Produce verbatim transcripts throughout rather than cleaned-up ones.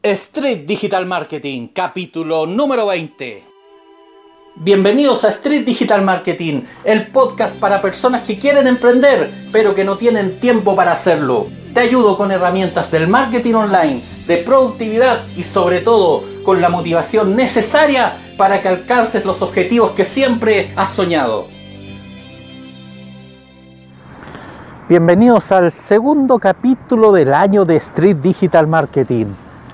Street Digital Marketing, capítulo número veinte. Bienvenidos a Street Digital Marketing, el podcast para personas que quieren emprender, pero que no tienen tiempo para hacerlo. Te ayudo con herramientas del marketing online, de productividad y sobre todo con la motivación necesaria para que alcances los objetivos que siempre has soñado. Bienvenidos al segundo capítulo del año de Street Digital Marketing.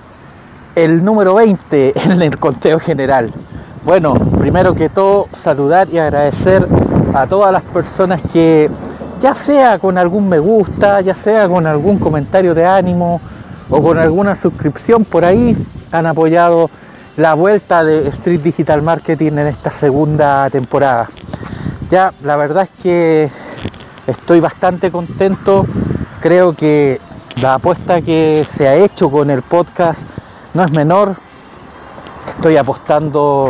El número veinte en el conteo general. Bueno, primero que todo, saludar y agradecer a todas las personas que, ya sea con algún me gusta, ya sea con algún comentario de ánimo o con alguna suscripción por ahí, han apoyado la vuelta de Street Digital Marketing en esta segunda temporada. Ya, la verdad es que estoy bastante contento. Creo que la apuesta que se ha hecho con el podcast no es menor. Estoy apostando,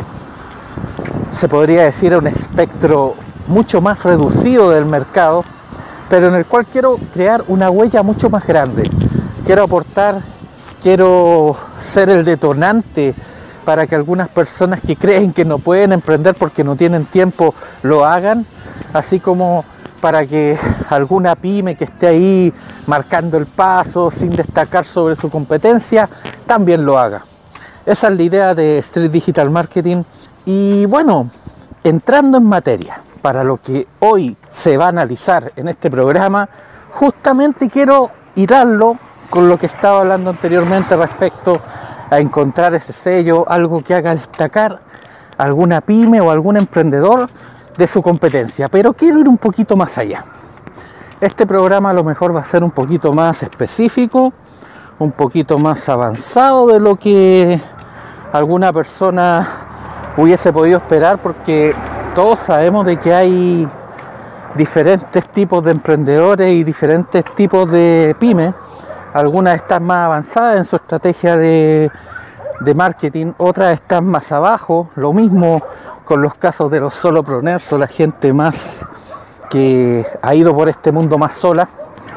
se podría decir, a un espectro mucho más reducido del mercado, pero en el cual quiero crear una huella mucho más grande. Quiero aportar, quiero ser el detonante para que algunas personas que creen que no pueden emprender porque no tienen tiempo, lo hagan, así como para que alguna pyme que esté ahí marcando el paso sin destacar sobre su competencia, también lo haga. Esa es la idea de Street Digital Marketing. Y bueno, entrando en materia, para lo que hoy se va a analizar en este programa, justamente quiero hilarlo con lo que estaba hablando anteriormente respecto a encontrar ese sello, algo que haga destacar a alguna pyme o algún emprendedor de su competencia, pero quiero ir un poquito más allá. Este programa a lo mejor va a ser un poquito más específico, un poquito más avanzado de lo que alguna persona hubiese podido esperar, porque todos sabemos de que hay diferentes tipos de emprendedores y diferentes tipos de pymes. Algunas están más avanzadas en su estrategia de, de marketing, otras están más abajo. Lo mismo con los casos de los solopreneurs o la gente más que ha ido por este mundo más sola.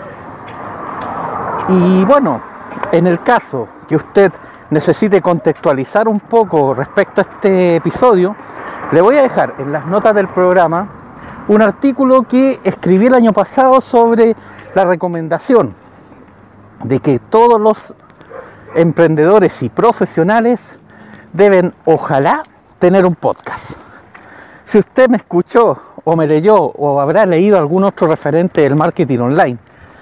Y bueno, en el caso que usted necesite contextualizar un poco respecto a este episodio, le voy a dejar en las notas del programa un artículo que escribí el año pasado sobre la recomendación de que todos los emprendedores y profesionales deben, ojalá, tener un podcast. Si usted me escuchó o me leyó o habrá leído algún otro referente del marketing online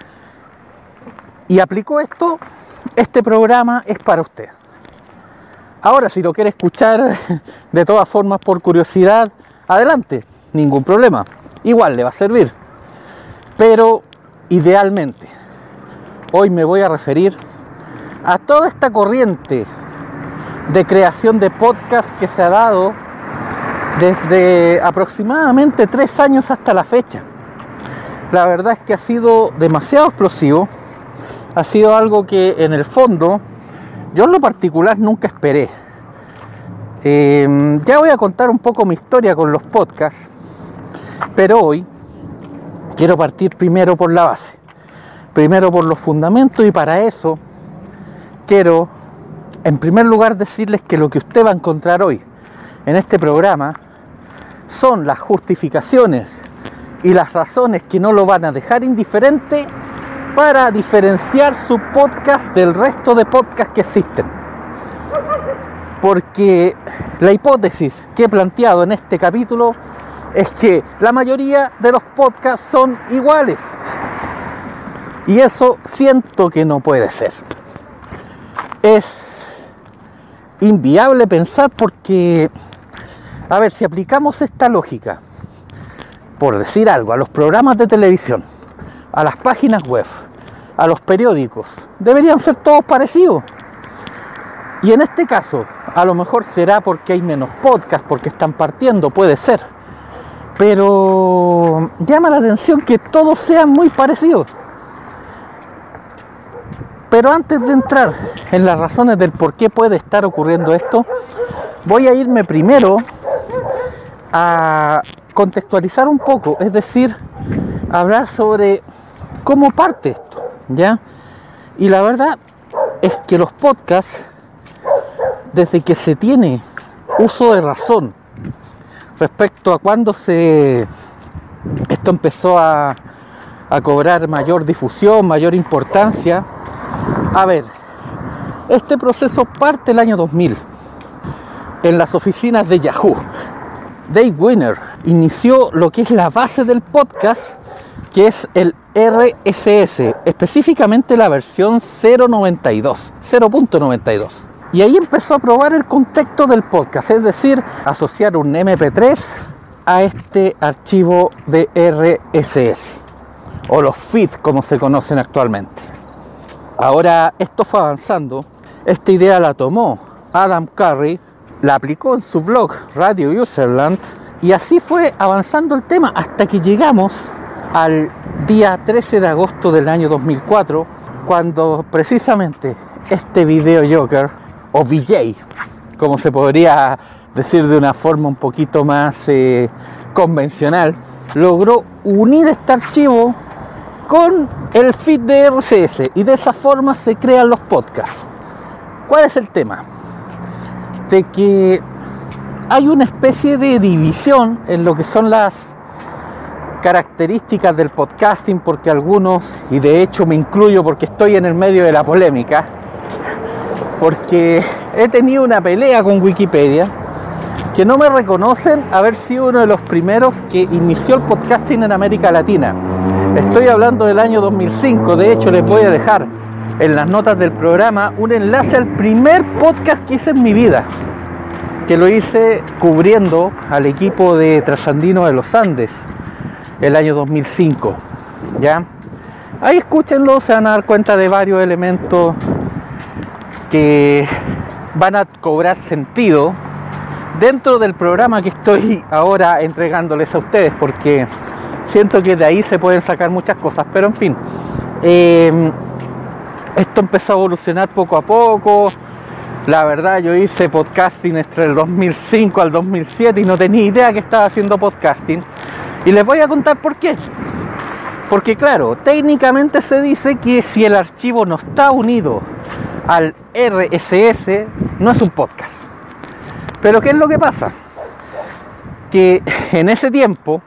y aplicó esto, este programa es para usted. Ahora, si lo quiere escuchar de todas formas por curiosidad, adelante, ningún problema, igual le va a servir. Pero idealmente, hoy me voy a referir a toda esta corriente de creación de podcast que se ha dado desde aproximadamente tres años hasta la fecha. La verdad es que ha sido demasiado explosivo. Ha sido algo que en el fondo yo en lo particular nunca esperé. Eh, ya voy a contar un poco mi historia con los podcasts, pero hoy quiero partir primero por la base, primero por los fundamentos, y para eso quiero en primer lugar decirles que lo que usted va a encontrar hoy en este programa son las justificaciones y las razones que no lo van a dejar indiferente para diferenciar su podcast del resto de podcasts que existen. Porque la hipótesis que he planteado en este capítulo es que la mayoría de los podcasts son iguales. Y eso siento que no puede ser. Es inviable pensar porque, a ver, si aplicamos esta lógica, por decir algo, a los programas de televisión, a las páginas web, a los periódicos, deberían ser todos parecidos. Y en este caso, a lo mejor será porque hay menos podcasts, porque están partiendo, puede ser. Pero llama la atención que todos sean muy parecidos. Pero antes de entrar en las razones del por qué puede estar ocurriendo esto, voy a irme primero a contextualizar un poco, es decir, hablar sobre cómo parte esto, ¿ya? Y la verdad es que los podcasts desde que se tiene uso de razón respecto a cuando se esto empezó a, a cobrar mayor difusión, mayor importancia. A ver, este proceso parte el año dos mil en las oficinas de Yahoo. Dave Wiener inició lo que es la base del podcast, que es el R S S, específicamente la versión cero punto noventa y dos. Y ahí empezó a probar el contexto del podcast, es decir, asociar un eme pe tres a este archivo de R S S, o los feeds como se conocen actualmente. Ahora esto fue avanzando, esta idea la tomó Adam Curry, la aplicó en su blog Radio Userland, y así fue avanzando el tema hasta que llegamos al día trece de agosto del año dos mil cuatro, cuando precisamente este video Joker, o V J, como se podría decir de una forma un poquito más eh, convencional, logró unir este archivo con el feed de R S S, y de esa forma se crean los podcasts. ¿Cuál es el tema? De que hay una especie de división en lo que son las características del podcasting, porque algunos, y de hecho me incluyo porque estoy en el medio de la polémica, porque he tenido una pelea con Wikipedia, que no me reconocen haber sido uno de los primeros que inició el podcasting en América Latina. Estoy hablando del año dos mil cinco, de hecho les voy a dejar en las notas del programa un enlace al primer podcast que hice en mi vida, que lo hice cubriendo al equipo de Trasandino de los Andes el año dos mil cinco, ¿ya? Ahí escúchenlo, se van a dar cuenta de varios elementos que van a cobrar sentido dentro del programa que estoy ahora entregándoles a ustedes, porque siento que de ahí se pueden sacar muchas cosas. Pero en fin, eh, esto empezó a evolucionar poco a poco. La verdad, yo hice podcasting entre el dos mil cinco al dos mil siete y no tenía idea que estaba haciendo podcasting, y les voy a contar por qué. Porque claro, técnicamente se dice que si el archivo no está unido al R S S, no es un podcast. Pero ¿qué es lo que pasa? Que en ese tiempo,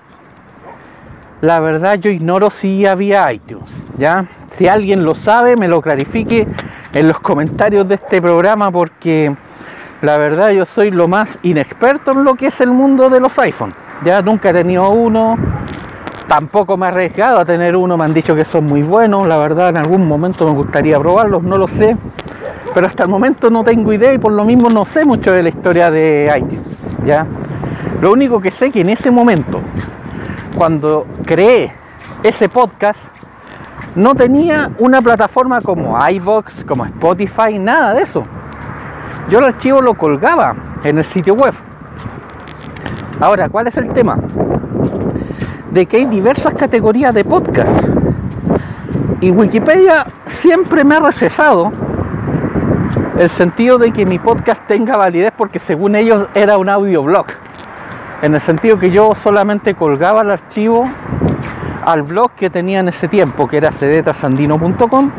la verdad yo ignoro si había iTunes, ¿ya? Si alguien lo sabe, me lo clarifique en los comentarios de este programa, porque la verdad yo soy lo más inexperto en lo que es el mundo de los iPhones. Ya nunca he tenido uno, tampoco me he arriesgado a tener uno, me han dicho que son muy buenos, la verdad en algún momento me gustaría probarlos, no lo sé, pero hasta el momento no tengo idea y por lo mismo no sé mucho de la historia de iTunes, ¿ya? Lo único que sé que en ese momento, cuando creé ese podcast, no tenía una plataforma como iVoox, como Spotify, nada de eso. Yo el archivo lo colgaba en el sitio web. Ahora, ¿cuál es el tema? De que hay diversas categorías de podcast, y Wikipedia siempre me ha rechazado el sentido de que mi podcast tenga validez, porque según ellos era un audioblog, en el sentido que yo solamente colgaba el archivo al blog que tenía en ese tiempo, que era c d trasandino punto com,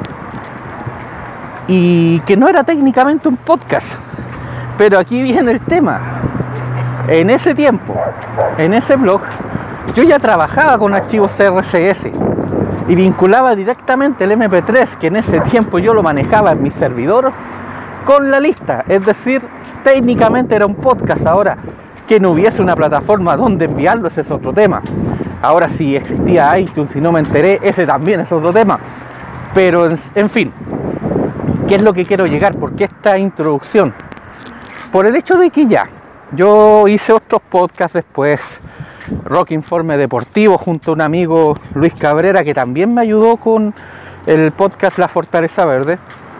y que no era técnicamente un podcast. Pero aquí viene el tema. En ese tiempo, en ese blog, yo ya trabajaba con archivos R S S y vinculaba directamente el eme pe tres, que en ese tiempo yo lo manejaba en mi servidor, con la lista. Es decir, técnicamente era un podcast. Ahora, que no hubiese una plataforma donde enviarlo, ese es otro tema. Ahora, si existía iTunes y no me enteré, ese también es otro tema. Pero, en, en fin, ¿qué es lo que quiero llegar? ¿Por qué esta introducción? Por el hecho de que ya, yo hice otros podcasts después, Rock Informe Deportivo, junto a un amigo, Luis Cabrera, que también me ayudó con el podcast La Fortaleza Verde.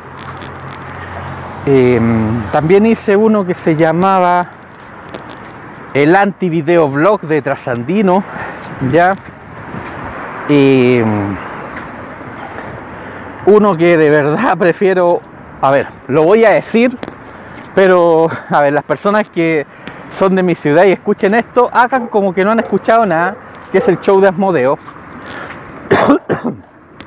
Eh, también hice uno que se llamaba el anti-videoblog de Trasandino, ya. Eh, uno que de verdad prefiero, a ver, lo voy a decir, pero a ver, las personas que son de mi ciudad y escuchen esto, hagan como que no han escuchado nada, que es el show de Asmodeo.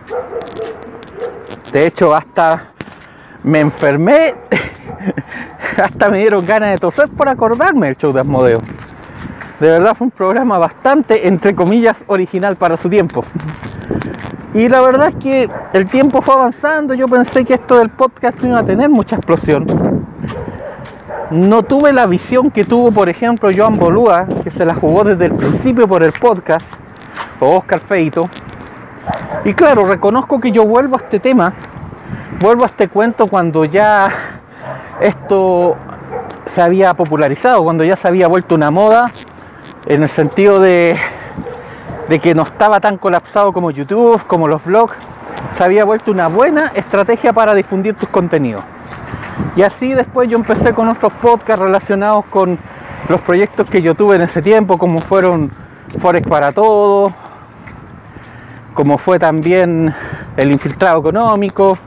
De hecho, hasta me enfermé hasta me dieron ganas de toser por acordarme del show de Asmodeo. De verdad fue un programa bastante, entre comillas, original para su tiempo. Y la verdad es que el tiempo fue avanzando. Yo pensé que esto del podcast no iba a tener mucha explosión. No tuve la visión que tuvo, por ejemplo, Joan Bolúa, que se la jugó desde el principio por el podcast, o Oscar Feito. Y claro, reconozco que yo vuelvo a este tema, vuelvo a este cuento cuando ya esto se había popularizado, cuando ya se había vuelto una moda, en el sentido de, de que no estaba tan colapsado como YouTube, como los vlogs. Se había vuelto una buena estrategia para difundir tus contenidos. Y así después yo empecé con otros podcasts relacionados con los proyectos que yo tuve en ese tiempo, como fueron Forex para Todos, como fue también El Infiltrado Económico.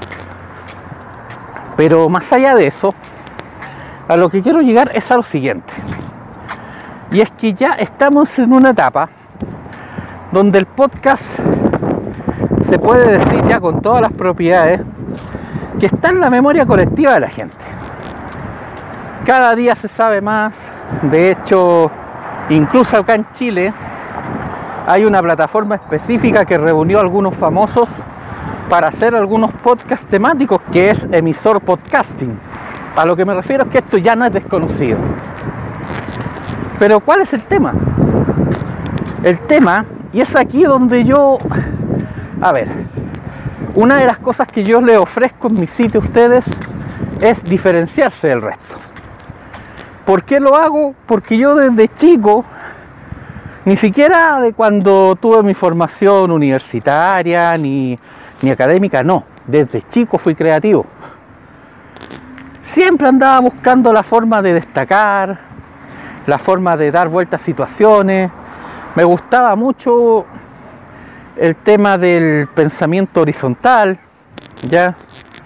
Pero más allá de eso, a lo que quiero llegar es a lo siguiente. Y es que ya estamos en una etapa donde el podcast se puede decir ya con todas las propiedades que está en la memoria colectiva de la gente. Cada día se sabe más. De hecho, incluso acá en Chile hay una plataforma específica que reunió a algunos famosos para hacer algunos podcasts temáticos, que es Emisor Podcasting. A lo que me refiero es que esto ya no es desconocido. Pero ¿cuál es el tema? El tema, y es aquí donde yo, a ver, una de las cosas que yo les ofrezco en mi sitio a ustedes es diferenciarse del resto. ¿Por qué lo hago? Porque yo desde chico, ni siquiera de cuando tuve mi formación universitaria ni, ni académica, no, desde chico fui creativo. Siempre andaba buscando la forma de destacar, la forma de dar vueltas a situaciones. Me gustaba mucho el tema del pensamiento horizontal, ¿ya?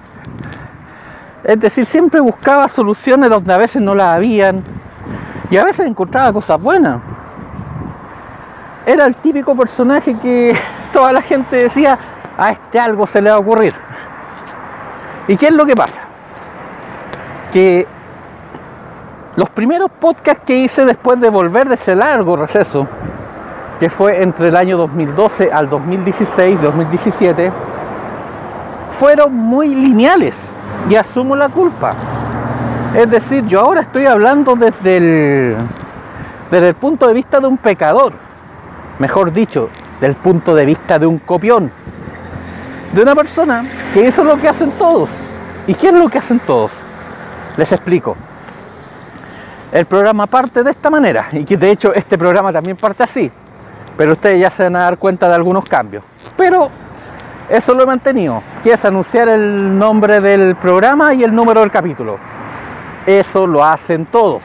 Es decir, siempre buscaba soluciones donde a veces no las habían y a veces encontraba cosas buenas. Era el típico personaje que toda la gente decía, a este algo se le va a ocurrir. ¿Y qué es lo que pasa? Que los primeros podcasts que hice después de volver de ese largo receso, que fue entre el año dos mil doce al dos mil dieciséis, dos mil diecisiete, fueron muy lineales, y asumo la culpa. Es decir, yo ahora estoy hablando desde el, desde el punto de vista de un pecador, mejor dicho, del punto de vista de un copión, de una persona que hizo lo que hacen todos. ¿Y qué es lo que hacen todos? Les explico. El programa parte de esta manera, y que de hecho este programa también parte así, pero ustedes ya se van a dar cuenta de algunos cambios. Pero eso lo he mantenido, que es anunciar el nombre del programa y el número del capítulo. Eso lo hacen todos.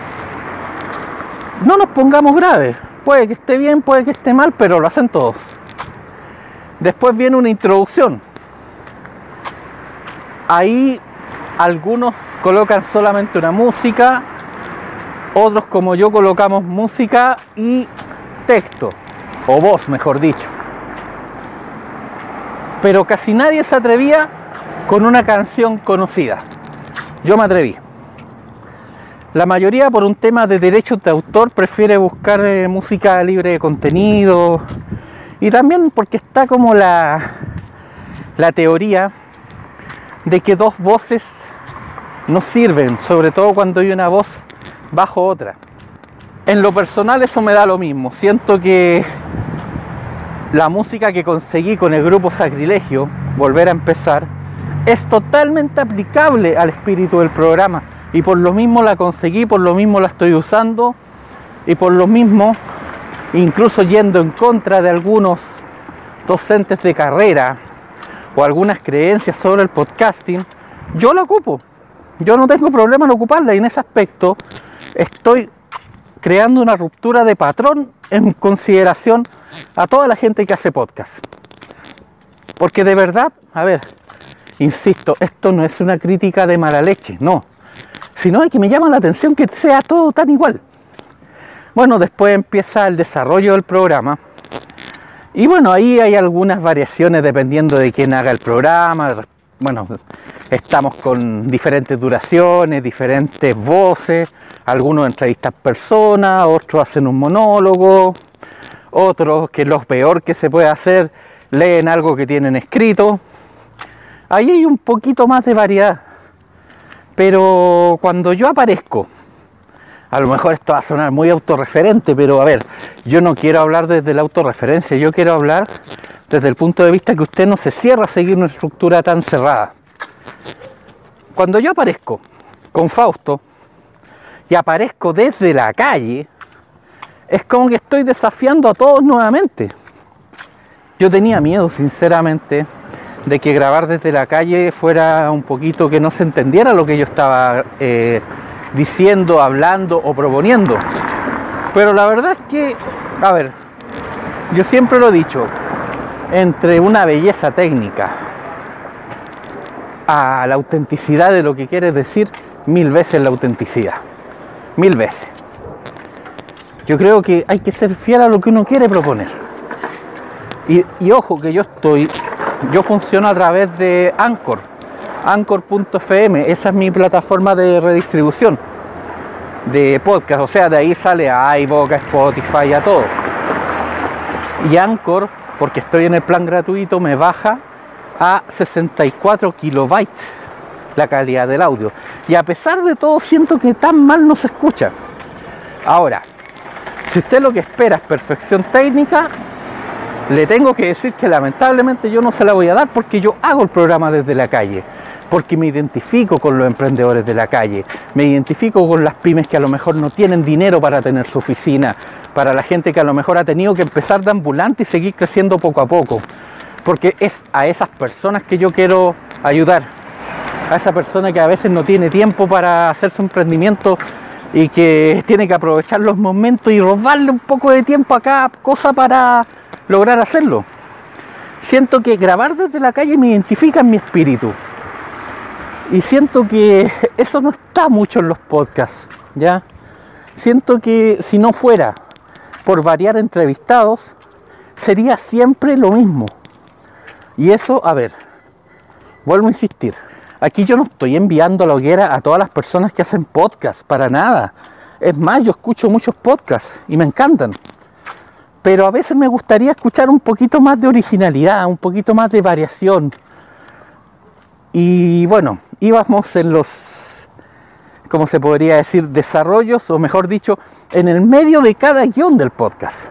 No nos pongamos graves, puede que esté bien, puede que esté mal, pero lo hacen todos. Después viene una introducción. Ahí algunos colocan solamente una música, otros como yo colocamos música y texto, o voz mejor dicho. Pero casi nadie se atrevía con una canción conocida. Yo me atreví. La mayoría, por un tema de derechos de autor, prefiere buscar eh, música libre de contenido, y también porque está como la, la teoría de que dos voces no sirven, sobre todo cuando hay una voz bajo otra. En lo personal eso me da lo mismo. Siento que la música que conseguí con el grupo Sacrilegio, Volver a Empezar, es totalmente aplicable al espíritu del programa, y por lo mismo la conseguí, por lo mismo la estoy usando, y por lo mismo, incluso yendo en contra de algunos docentes de carrera o algunas creencias sobre el podcasting, yo la ocupo. Yo no tengo problema en ocuparla, y en ese aspecto estoy creando una ruptura de patrón en consideración a toda la gente que hace podcast. Porque de verdad, a ver, insisto, esto no es una crítica de mala leche, no, sino es que me llama la atención que sea todo tan igual. Bueno, después empieza el desarrollo del programa, y bueno, ahí hay algunas variaciones dependiendo de quién haga el programa. Bueno, Estamos con diferentes duraciones, diferentes voces, algunos entrevistan personas, otros hacen un monólogo, otros, que es lo peor que se puede hacer, leen algo que tienen escrito. Ahí hay un poquito más de variedad, pero cuando yo aparezco, a lo mejor esto va a sonar muy autorreferente, pero a ver, yo no quiero hablar desde la autorreferencia, yo quiero hablar desde el punto de vista que usted no se cierra a seguir una estructura tan cerrada. Cuando yo aparezco con Fausto y aparezco desde la calle, es como que estoy desafiando a todos nuevamente. Yo tenía miedo, sinceramente, de que grabar desde la calle fuera un poquito que no se entendiera lo que yo estaba eh, diciendo, hablando o proponiendo. Pero la verdad es que, a ver, yo siempre lo he dicho, entre una belleza técnica a la autenticidad de lo que quieres decir, mil veces la autenticidad, mil veces. Yo creo que hay que ser fiel a lo que uno quiere proponer. Y, y ojo que yo estoy, yo funciono a través de Anchor, Anchor punto efe eme, esa es mi plataforma de redistribución de podcast, o sea, de ahí sale a iVoox, a Spotify, a todo. Y Anchor, porque estoy en el plan gratuito, me baja a sesenta y cuatro kilobytes la calidad del audio. Y a pesar de todo, siento que tan mal no se escucha. Ahora, si usted lo que espera es perfección técnica, le tengo que decir que lamentablemente yo no se la voy a dar, porque yo hago el programa desde la calle, porque me identifico con los emprendedores de la calle, me identifico con las pymes que a lo mejor no tienen dinero para tener su oficina, para la gente que a lo mejor ha tenido que empezar de ambulante y seguir creciendo poco a poco, porque es a esas personas que yo quiero ayudar, a esa persona que a veces no tiene tiempo para hacer su emprendimiento y que tiene que aprovechar los momentos y robarle un poco de tiempo a cada cosa para lograr hacerlo. Siento que grabar desde la calle me identifica en mi espíritu y siento que eso no está mucho en los podcasts, ¿ya? Siento que si no fuera por variar entrevistados, sería siempre lo mismo. Y eso, a ver, vuelvo a insistir, aquí yo no estoy enviando a la hoguera a todas las personas que hacen podcast, para nada. Es más, yo escucho muchos podcasts y me encantan. Pero a veces me gustaría escuchar un poquito más de originalidad, un poquito más de variación. Y bueno, íbamos en los, ¿cómo se podría decir?, desarrollos, o mejor dicho, en el medio de cada guión del podcast.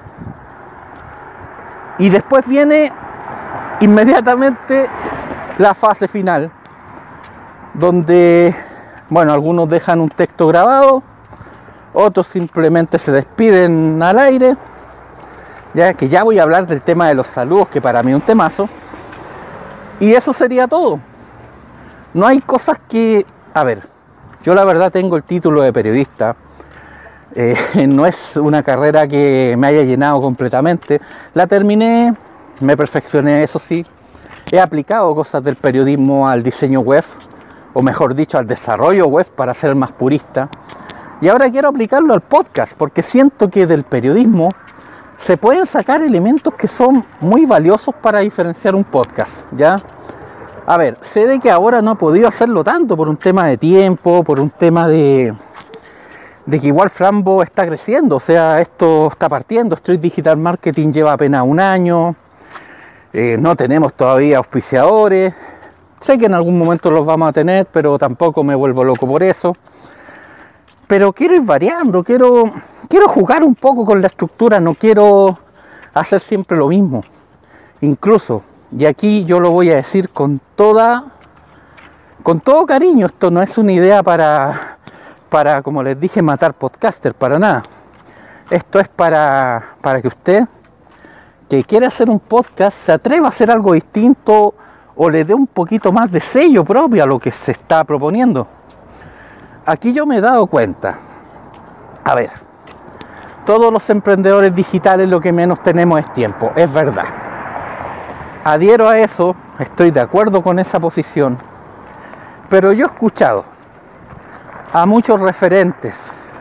Y después viene inmediatamente la fase final, donde, bueno, algunos dejan un texto grabado, otros simplemente se despiden al aire, ya que ya voy a hablar del tema de los saludos, que para mí es un temazo, y eso sería todo. No hay cosas que, a ver, yo la verdad tengo el título de periodista, eh, no es una carrera que me haya llenado completamente, la terminé, me perfeccioné, eso sí, he aplicado cosas del periodismo al diseño web, o mejor dicho, al desarrollo web, para ser más purista, y ahora quiero aplicarlo al podcast, porque siento que del periodismo se pueden sacar elementos que son muy valiosos para diferenciar un podcast, ¿ya? A ver, sé de que ahora no he podido hacerlo tanto por un tema de tiempo, por un tema de, de que igual Frambo está creciendo, o sea, esto está partiendo, Street Digital Marketing lleva apenas un año, eh, no tenemos todavía auspiciadores, sé que en algún momento los vamos a tener, pero tampoco me vuelvo loco por eso. Pero quiero ir variando, quiero, quiero jugar un poco con la estructura, no quiero hacer siempre lo mismo. Incluso, y aquí yo lo voy a decir con toda, con todo cariño, esto no es una idea para, para, como les dije, matar podcaster, para nada. Esto es para, para que usted, que quiere hacer un podcast, se atreva a hacer algo distinto o le dé un poquito más de sello propio a lo que se está proponiendo. Aquí yo me he dado cuenta, a ver, todos los emprendedores digitales lo que menos tenemos es tiempo, es verdad. Adhiero a eso, estoy de acuerdo con esa posición, pero yo he escuchado a muchos referentes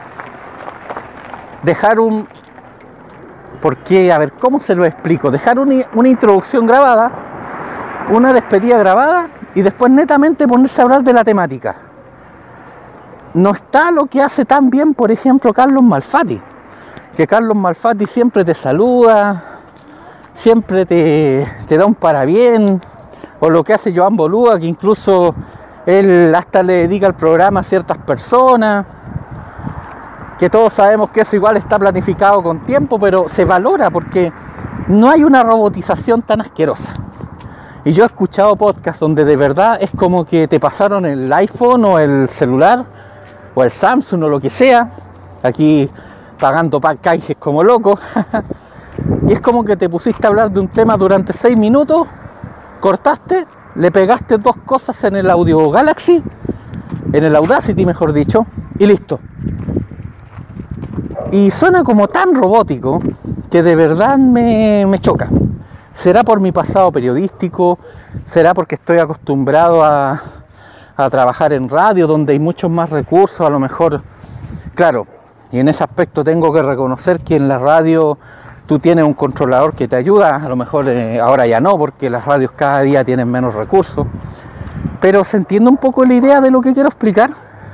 dejar un, ¿por qué? A ver, ¿cómo se lo explico? Dejar una, una introducción grabada, una despedida grabada y después netamente ponerse a hablar de la temática. No está lo que hace tan bien, por ejemplo, Carlos Malfatti, que Carlos Malfatti siempre te saluda, siempre te, te da un parabien, o lo que hace Joan Boluda, que incluso él hasta le dedica el programa a ciertas personas, que todos sabemos que eso igual está planificado con tiempo, pero se valora porque no hay una robotización tan asquerosa. Y yo he escuchado podcasts donde de verdad es como que te pasaron el iPhone o el celular o el Samsung o lo que sea, aquí pagando canjes como loco, y es como que te pusiste a hablar de un tema durante seis minutos, cortaste, le pegaste dos cosas en el Audio Galaxy, en el Audacity mejor dicho, y listo. Y suena como tan robótico que de verdad me, me choca. ¿Será por mi pasado periodístico? ¿Será porque estoy acostumbrado a, a trabajar en radio donde hay muchos más recursos? A lo mejor, claro, y en ese aspecto tengo que reconocer que en la radio tú tienes un controlador que te ayuda. A lo mejor eh, ahora ya no, porque las radios cada día tienen menos recursos. Pero ¿se entiende un poco la idea de lo que quiero explicar?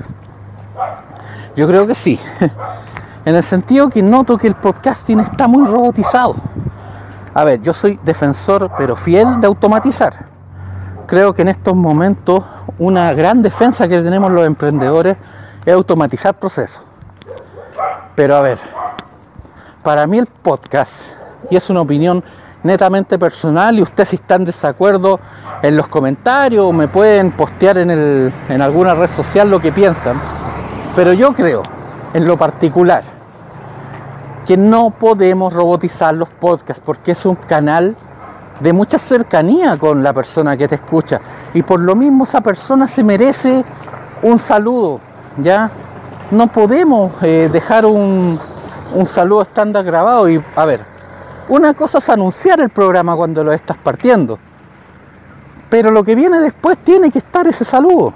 Yo creo que sí. En el sentido que noto que el podcasting está muy robotizado. A ver, yo soy defensor, pero fiel, de automatizar. Creo que en estos momentos una gran defensa que tenemos los emprendedores es automatizar procesos. Pero a ver, para mí el podcast, y es una opinión netamente personal, y ustedes si están en desacuerdo en los comentarios, me pueden postear en, el, en alguna red social lo que piensan, pero yo creo, en lo particular, que no podemos robotizar los podcasts porque es un canal de mucha cercanía con la persona que te escucha, y por lo mismo esa persona se merece un saludo, ¿ya? No podemos eh, dejar un, un saludo estándar grabado. Y a ver, una cosa es anunciar el programa cuando lo estás partiendo, pero lo que viene después tiene que estar ese saludo.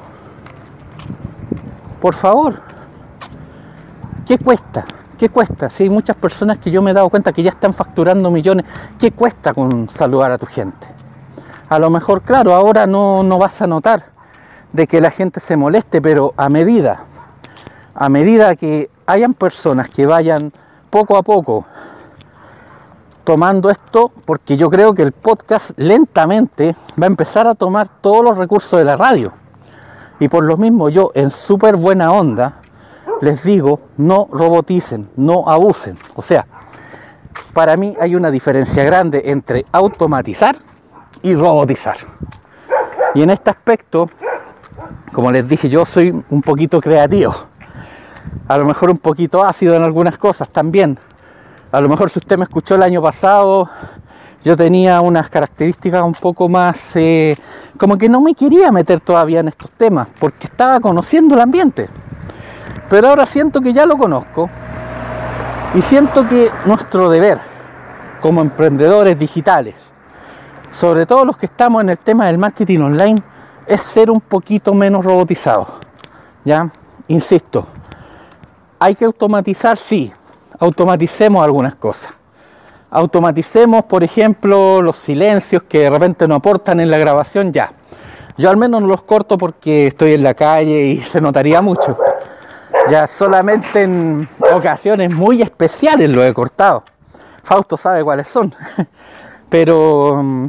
Por favor, ¿qué cuesta? ¿Qué cuesta? Si hay muchas personas que yo me he dado cuenta que ya están facturando millones, ¿qué cuesta con saludar a tu gente? A lo mejor, claro, ahora no, no vas a notar de que la gente se moleste, pero a medida, a medida que hayan personas que vayan poco a poco tomando esto, porque yo creo que el podcast lentamente va a empezar a tomar todos los recursos de la radio. Y por lo mismo yo, en súper buena onda, les digo, no roboticen, no abusen. O sea, para mí hay una diferencia grande entre automatizar y robotizar. Y en este aspecto, como les dije, yo soy un poquito creativo. A lo mejor un poquito ácido en algunas cosas también. A lo mejor si usted me escuchó el año pasado, yo tenía unas características un poco más, eh, como que no me quería meter todavía en estos temas, porque estaba conociendo el ambiente. Pero ahora siento que ya lo conozco y siento que nuestro deber como emprendedores digitales, sobre todo los que estamos en el tema del marketing online, es ser un poquito menos robotizados. ¿Ya? Insisto, hay que automatizar, sí, automaticemos algunas cosas. Automaticemos, por ejemplo, los silencios que de repente no aportan en la grabación, ya. Yo al menos no los corto porque estoy en la calle y se notaría mucho. Ya solamente en ocasiones muy especiales lo he cortado. Fausto sabe cuáles son. Pero,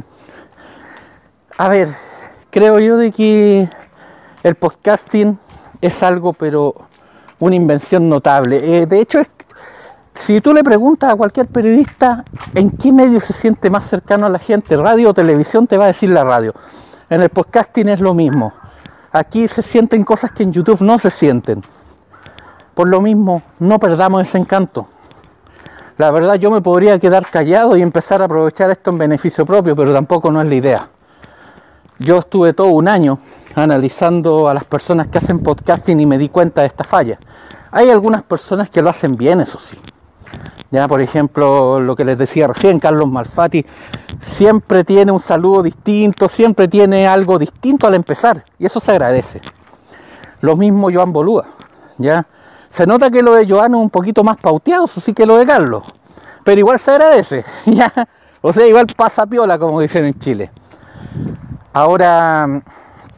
a ver, creo yo de que el podcasting es algo, pero una invención notable. Eh, de hecho, es, si tú le preguntas a cualquier periodista en qué medio se siente más cercano a la gente, radio o televisión, te va a decir la radio. En el podcasting es lo mismo. Aquí se sienten cosas que en YouTube no se sienten. Por lo mismo, no perdamos ese encanto. La verdad, yo me podría quedar callado y empezar a aprovechar esto en beneficio propio, pero tampoco no es la idea. Yo estuve todo un año analizando a las personas que hacen podcasting y me di cuenta de esta falla. Hay algunas personas que lo hacen bien, eso sí. Ya, por ejemplo, lo que les decía recién, Carlos Malfatti siempre tiene un saludo distinto, siempre tiene algo distinto al empezar, y eso se agradece. Lo mismo Joan Boluda, ¿ya? Se nota que lo de Joan es un poquito más pauteado, eso sí que lo de Carlos, pero igual se agradece, ¿ya? O sea, igual pasa piola, como dicen en Chile. Ahora,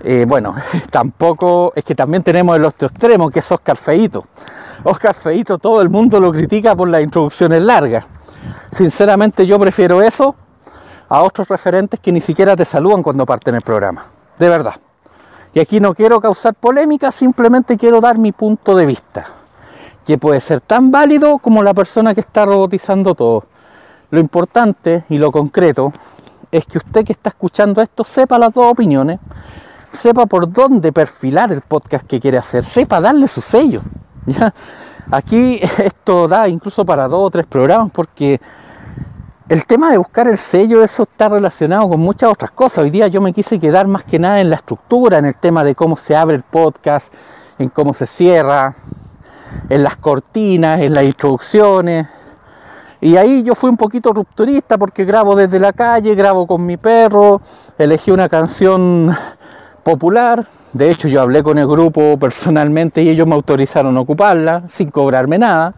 Eh, bueno, tampoco, es que también tenemos el otro extremo, que es Oscar Feito. Oscar Feito, todo el mundo lo critica por las introducciones largas. Sinceramente yo prefiero eso a otros referentes que ni siquiera te saludan cuando parten el programa. De verdad. Y aquí no quiero causar polémica, simplemente quiero dar mi punto de vista, que puede ser tan válido como la persona que está robotizando todo. Lo importante y lo concreto es que usted que está escuchando esto sepa las dos opiniones, sepa por dónde perfilar el podcast que quiere hacer, sepa darle su sello, ¿ya? Aquí esto da incluso para dos o tres programas, porque el tema de buscar el sello, eso está relacionado con muchas otras cosas. Hoy día yo me quise quedar más que nada en la estructura, en el tema de cómo se abre el podcast, en cómo se cierra, en las cortinas, en las introducciones. Y ahí yo fui un poquito rupturista porque grabo desde la calle, grabo con mi perro, elegí una canción popular. De hecho yo hablé con el grupo personalmente y ellos me autorizaron a ocuparla sin cobrarme nada.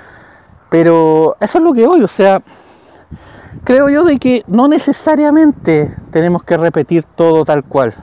Pero eso es lo que voy, o sea, creo yo de que no necesariamente tenemos que repetir todo tal cual.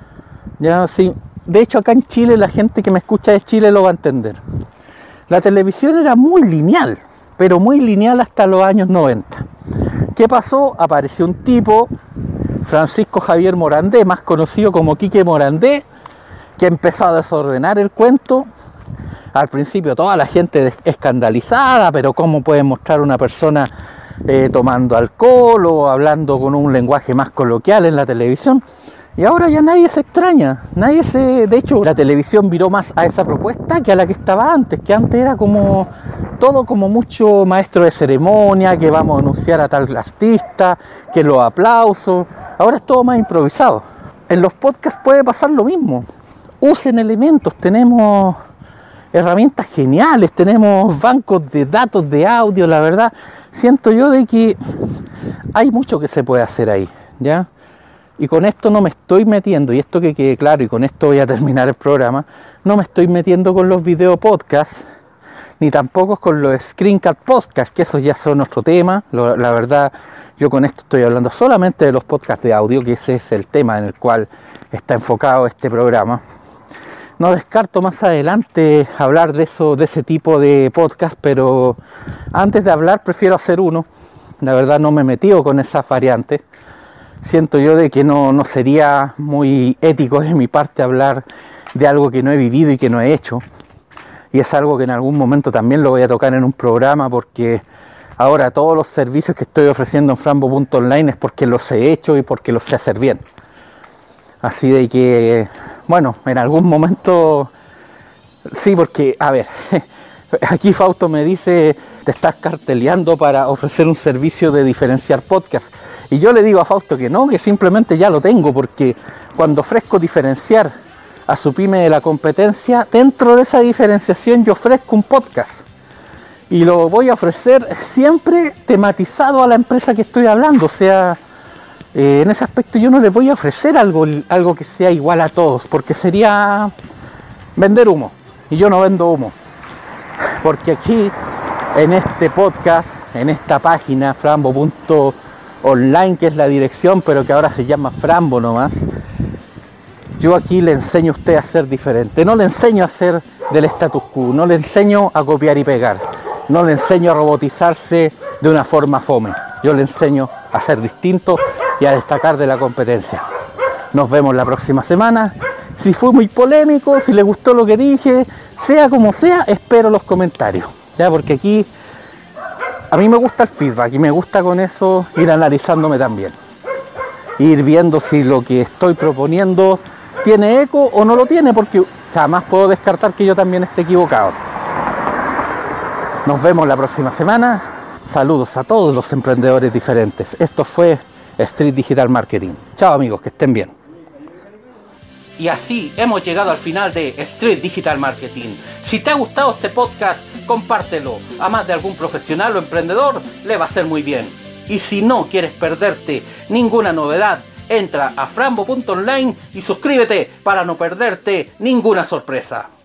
Ya, sí. De hecho acá en Chile, la gente que me escucha de Chile lo va a entender. La televisión era muy lineal, pero muy lineal hasta los años noventa. ¿Qué pasó? Apareció un tipo, Francisco Javier Morandé, más conocido como Quique Morandé, que empezó a desordenar el cuento. Al principio toda la gente escandalizada, pero ¿cómo puede mostrar una persona eh, tomando alcohol o hablando con un lenguaje más coloquial en la televisión? Y ahora ya nadie se extraña, nadie se... De hecho, la televisión viró más a esa propuesta que a la que estaba antes, que antes era como todo como mucho maestro de ceremonia, que vamos a anunciar a tal artista, que los aplausos. Ahora es todo más improvisado. En los podcasts puede pasar lo mismo. Usen elementos, tenemos herramientas geniales, tenemos bancos de datos de audio, la verdad. Siento yo de que hay mucho que se puede hacer ahí, ¿ya? Y con esto no me estoy metiendo, y esto que quede claro, y con esto voy a terminar el programa, no me estoy metiendo con los video podcasts, ni tampoco con los screencast podcasts, que esos ya son otro tema. Lo, la verdad, yo con esto estoy hablando solamente de los podcasts de audio, que ese es el tema en el cual está enfocado este programa. No descarto más adelante hablar de eso, de ese tipo de podcast, pero antes de hablar prefiero hacer uno. La verdad no me he metido con esas variantes. Siento yo de que no, no sería muy ético de mi parte hablar de algo que no he vivido y que no he hecho. Y es algo que en algún momento también lo voy a tocar en un programa, porque ahora todos los servicios que estoy ofreciendo en Frambo punto online es porque los he hecho y porque los sé hacer bien. Así de que, bueno, en algún momento, sí, porque, a ver, aquí Fausto me dice, te estás carteleando para ofrecer un servicio de diferenciar podcast. Y yo le digo a Fausto que no, que simplemente ya lo tengo, porque cuando ofrezco diferenciar a su pyme de la competencia, dentro de esa diferenciación yo ofrezco un podcast. Y lo voy a ofrecer siempre tematizado a la empresa que estoy hablando, o sea... Eh, en ese aspecto yo no les voy a ofrecer algo, algo que sea igual a todos, porque sería vender humo, y yo no vendo humo, porque aquí en este podcast, en esta página Frambo punto online, que es la dirección, pero que ahora se llama Frambo nomás, yo aquí le enseño a usted a ser diferente, no le enseño a ser del status quo, no le enseño a copiar y pegar, no le enseño a robotizarse de una forma fome, yo le enseño a ser distinto y a destacar de la competencia. Nos vemos la próxima semana. Si fue muy polémico, si le gustó lo que dije, sea como sea, espero los comentarios, ya, porque aquí a mí me gusta el feedback y me gusta con eso ir analizándome también, ir viendo si lo que estoy proponiendo tiene eco o no lo tiene, porque jamás puedo descartar que yo también esté equivocado. Nos vemos la próxima semana. Saludos a todos los emprendedores diferentes. Esto fue Street Digital Marketing. Chao amigos, que estén bien. Y así hemos llegado al final de Street Digital Marketing. Si te ha gustado este podcast, compártelo. A más de algún profesional o emprendedor le va a ser muy bien. Y si no quieres perderte ninguna novedad, entra a Frambo punto online y suscríbete para no perderte ninguna sorpresa.